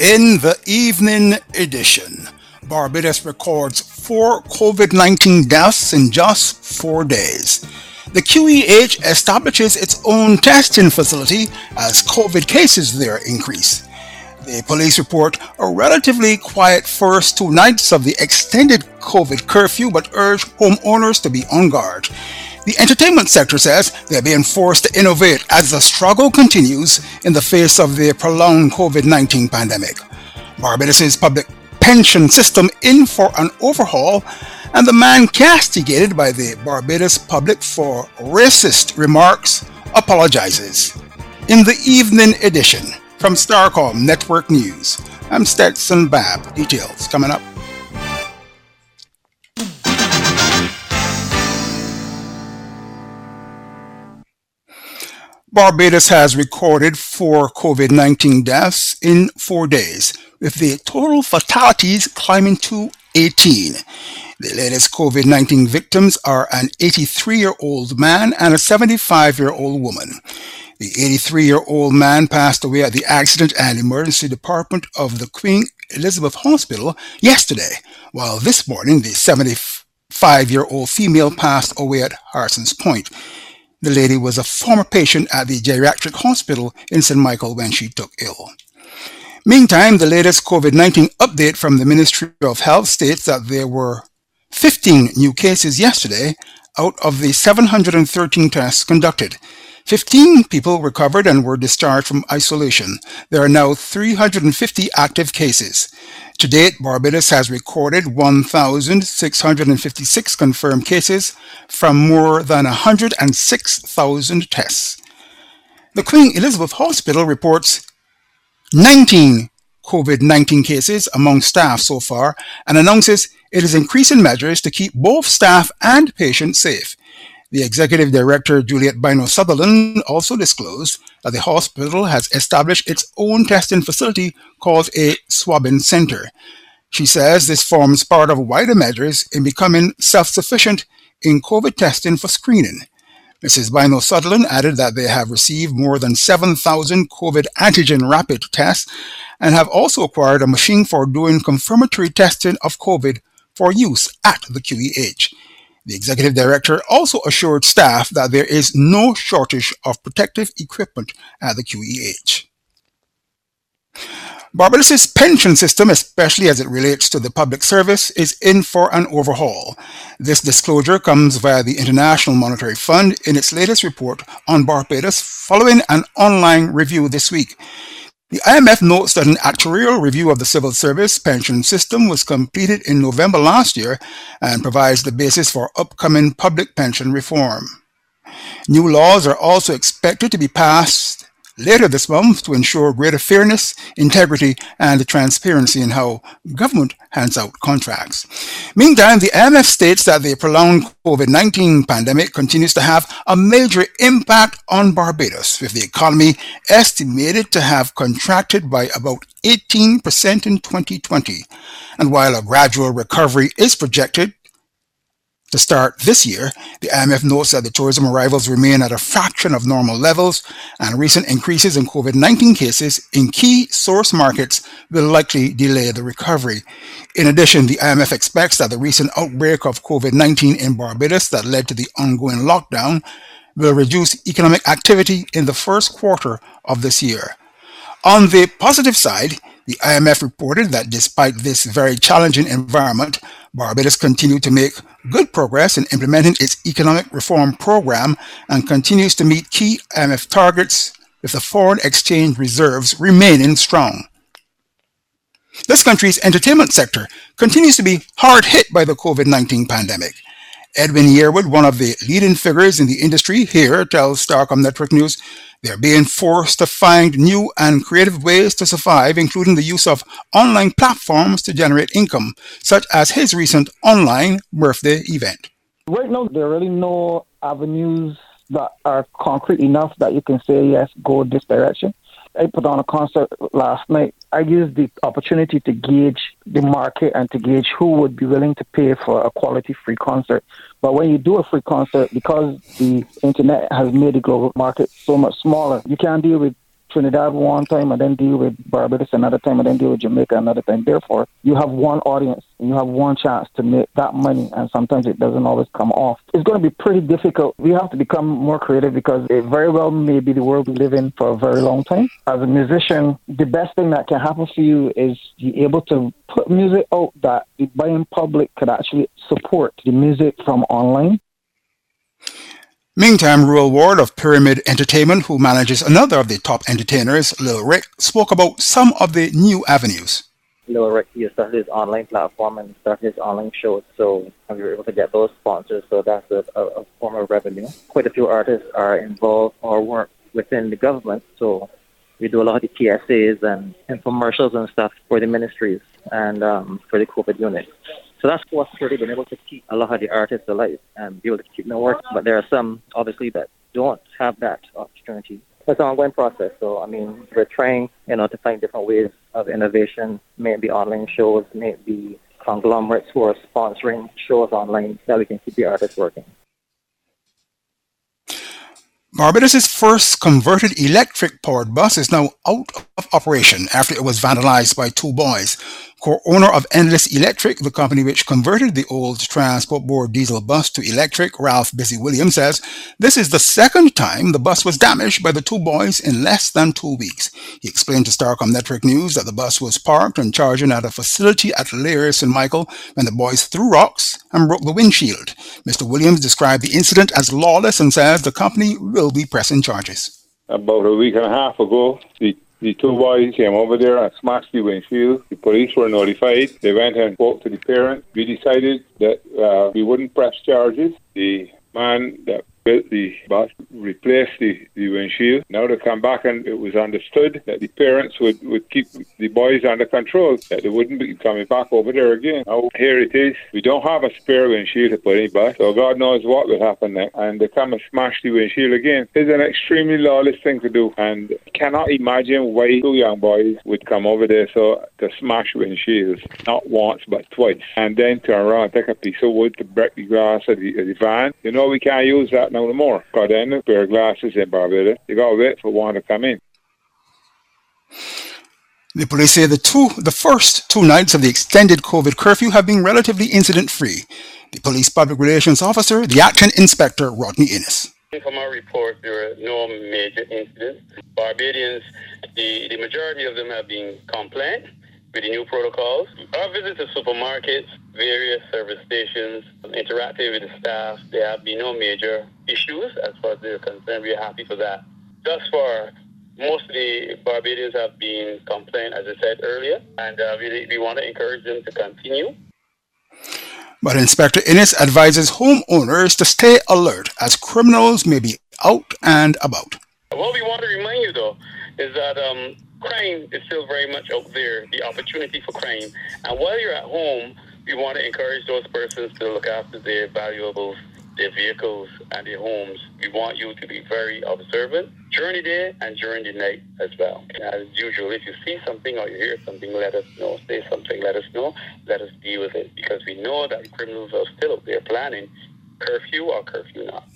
In the evening edition, Barbados records 4 COVID-19 deaths in just 4 days. The QEH establishes its own testing facility as COVID cases there increase. The police report a relatively quiet first 2 nights of the extended COVID curfew but urge homeowners to be on guard. The entertainment sector says they're being forced to innovate as the struggle continues in the face of the prolonged COVID-19 pandemic. Barbados' public pension system in for an overhaul, and the man castigated by the Barbados public for racist remarks apologizes. In the evening edition, from Starcom Network News, I'm Stetson Babb. Details coming up. Barbados has recorded 4 COVID-19 deaths in 4 days, with the total fatalities climbing to 18. The latest COVID-19 victims are an 83-year-old man and a 75-year-old woman. The 83-year-old man passed away at the Accident and Emergency Department of the Queen Elizabeth Hospital yesterday, while this morning the 75-year-old female passed away at Harsons Point. The lady was a former patient at the geriatric hospital in St. Michael when she took ill. Meantime, the latest COVID-19 update from the Ministry of Health states that there were 15 new cases yesterday out of the 713 tests conducted. 15 people recovered and were discharged from isolation. There are now 350 active cases. To date, Barbados has recorded 1,656 confirmed cases from more than 106,000 tests. The Queen Elizabeth Hospital reports 19 COVID-19 cases among staff so far and announces it is increasing measures to keep both staff and patients safe. The Executive Director, Juliet Bino-Sutherland, also disclosed that the hospital has established its own testing facility called a swabbing center. She says this forms part of wider measures in becoming self-sufficient in COVID testing for screening. Mrs. Bino-Sutherland added that they have received more than 7,000 COVID antigen rapid tests and have also acquired a machine for doing confirmatory testing of COVID for use at the QEH. The Executive Director also assured staff that there is no shortage of protective equipment at the QEH. Barbados' pension system, especially as it relates to the public service, is in for an overhaul. This disclosure comes via the International Monetary Fund in its latest report on Barbados following an online review this week. The IMF notes that an actuarial review of the civil service pension system was completed in November last year and provides the basis for upcoming public pension reform. New laws are also expected to be passed later this month to ensure greater fairness, integrity, and transparency in how government hands out contracts. Meantime, the IMF states that the prolonged COVID-19 pandemic continues to have a major impact on Barbados, with the economy estimated to have contracted by about 18% in 2020. And while a gradual recovery is projected to start this year, the IMF notes that the tourism arrivals remain at a fraction of normal levels, and recent increases in COVID-19 cases in key source markets will likely delay the recovery. In addition, the IMF expects that the recent outbreak of COVID-19 in Barbados that led to the ongoing lockdown will reduce economic activity in the first quarter of this year. On the positive side, the IMF reported that despite this very challenging environment, Barbados continued to make good progress in implementing its economic reform program and continues to meet key IMF targets, with the foreign exchange reserves remaining strong. This country's entertainment sector continues to be hard hit by the COVID-19 pandemic. Edwin Yearwood, one of the leading figures in the industry here, tells Starcom Network News they're being forced to find new and creative ways to survive, including the use of online platforms to generate income, such as his recent online birthday event. Right now, there are really no avenues that are concrete enough that you can say, yes, go this direction. I put on a concert last night. I used the opportunity to gauge the market and to gauge who would be willing to pay for a quality free concert. But when you do a free concert, because the internet has made the global market so much smaller, you can't deal with Trinidad one time and then deal with Barbados another time and then deal with Jamaica another time. Therefore, you have one audience and you have one chance to make that money, and sometimes it doesn't always come off. It's going to be pretty difficult. We have to become more creative because it very well may be the world we live in for a very long time. As a musician, the best thing that can happen for you is be able to put music out that the buying public could actually support the music from online. Meantime, Ruel Ward of Pyramid Entertainment, who manages another of the top entertainers, Lil Rick, spoke about some of the new avenues. Lil Rick, he started his online platform and started his online shows, so we were able to get those sponsors, so that's a form of revenue. Quite a few artists are involved or work within the government, so we do a lot of the PSAs and infomercials and stuff for the ministries and for the COVID unit. So that's what's really been able to keep a lot of the artists alive and be able to keep them working. But there are some, obviously, that don't have that opportunity. It's an ongoing process. So, I mean, we're trying, to find different ways of innovation, maybe online shows, maybe conglomerates who are sponsoring shows online that we can keep the artists working. Barbados' first converted electric-powered bus is now out of operation after it was vandalized by two boys. Co-owner of Endless Electric, the company which converted the old Transport Board diesel bus to electric, Ralph Busy Williams says this is the second time the bus was damaged by the two boys in less than 2 weeks. He explained to Starcom Network News that the bus was parked and charging at a facility at Lair St. Michael when the boys threw rocks and broke the windshield. Mr. Williams described the incident as lawless and says the company will be pressing charges. About a week and a half ago, the two boys came over there and smashed the windshield. The police were notified. They went and spoke to the parents. We decided that we wouldn't press charges. The man that built the bus replaced the windshield. Now they come back and it was understood that the parents would keep the boys under control, that they wouldn't be coming back over there again. Now here it is. We don't have a spare windshield to put in bus, so God knows what will happen next. And they come and smash the windshield again. It's an extremely lawless thing to do, and I cannot imagine why two young boys would come over there to smash windshields, not once but twice, and then turn around and take a piece of wood to break the glass of the van. We can't use that no more. Because then the pair of glasses in Barbados, you got to wait for one to come in. The police say the first 2 nights of the extended COVID curfew have been relatively incident-free. The police public relations officer, the acting inspector, Rodney Innes. From our report, there are no major incidents. Barbadians, the majority of them have been compliant with the new protocols. Our visits to supermarkets, various service stations, interacting with the staff, there have been no major issues as far as they're concerned. We're happy for that. Thus far, most of the Barbadians have been compliant, as I said earlier, and we want to encourage them to continue. But Inspector Innes advises homeowners to stay alert as criminals may be out and about. What we want to remind you, though, is that crime is still very much out there, the opportunity for crime. And while you're at home, we want to encourage those persons to look after their valuables, their vehicles, and their homes. We want you to be very observant during the day and during the night as well. As usual, if you see something or you hear something, let us know. Say something, let us know. Let us deal with it, because we know that criminals are still out there planning curfew or curfew not.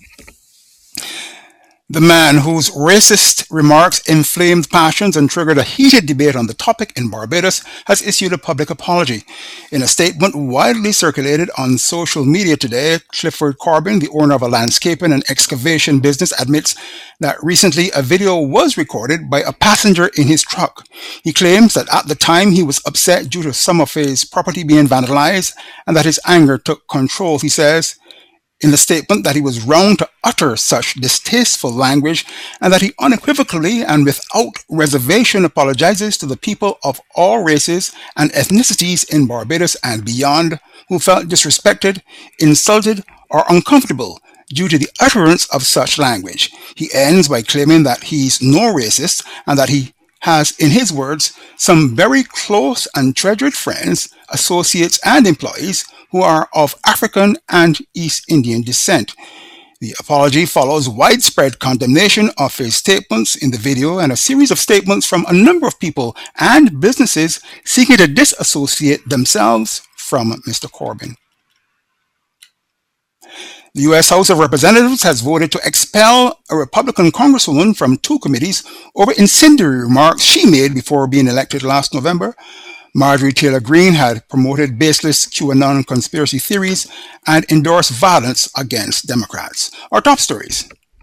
The man whose racist remarks inflamed passions and triggered a heated debate on the topic in Barbados has issued a public apology. In a statement widely circulated on social media today, Clifford Corbin, the owner of a landscaping and excavation business, admits that recently a video was recorded by a passenger in his truck. He claims that at the time he was upset due to some of his property being vandalized and that his anger took control. He says in the statement that he was wrong to utter such distasteful language and that he unequivocally and without reservation apologizes to the people of all races and ethnicities in Barbados and beyond who felt disrespected, insulted, or uncomfortable due to the utterance of such language. He ends by claiming that he's no racist and that he has, in his words, some very close and treasured friends, associates, and employees who are of African and East Indian descent. The apology follows widespread condemnation of his statements in the video and a series of statements from a number of people and businesses seeking to disassociate themselves from Mr. Corbin. The U.S. House of Representatives has voted to expel a Republican congresswoman from 2 committees over incendiary remarks she made before being elected last November. Marjorie Taylor Greene had promoted baseless QAnon conspiracy theories and endorsed violence against Democrats. Our top stories.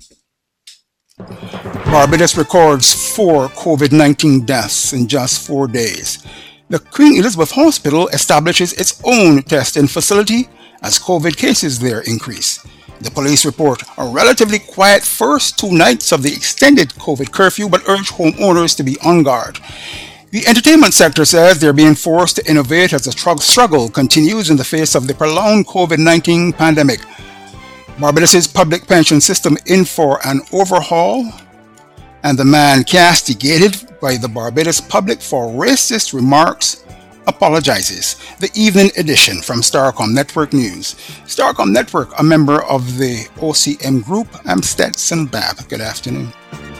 Barbados records 4 COVID-19 deaths in just 4 days. The Queen Elizabeth Hospital establishes its own testing facility as COVID cases there increase. The police report a relatively quiet first 2 nights of the extended COVID curfew, but urge homeowners to be on guard. The entertainment sector says they're being forced to innovate as the struggle continues in the face of the prolonged COVID-19 pandemic. Barbados' public pension system in for an overhaul, and the man castigated by the Barbados public for racist remarks apologizes. The evening edition from Starcom Network News. Starcom Network, a member of the OCM Group. I'm Stetson Babb. Good afternoon.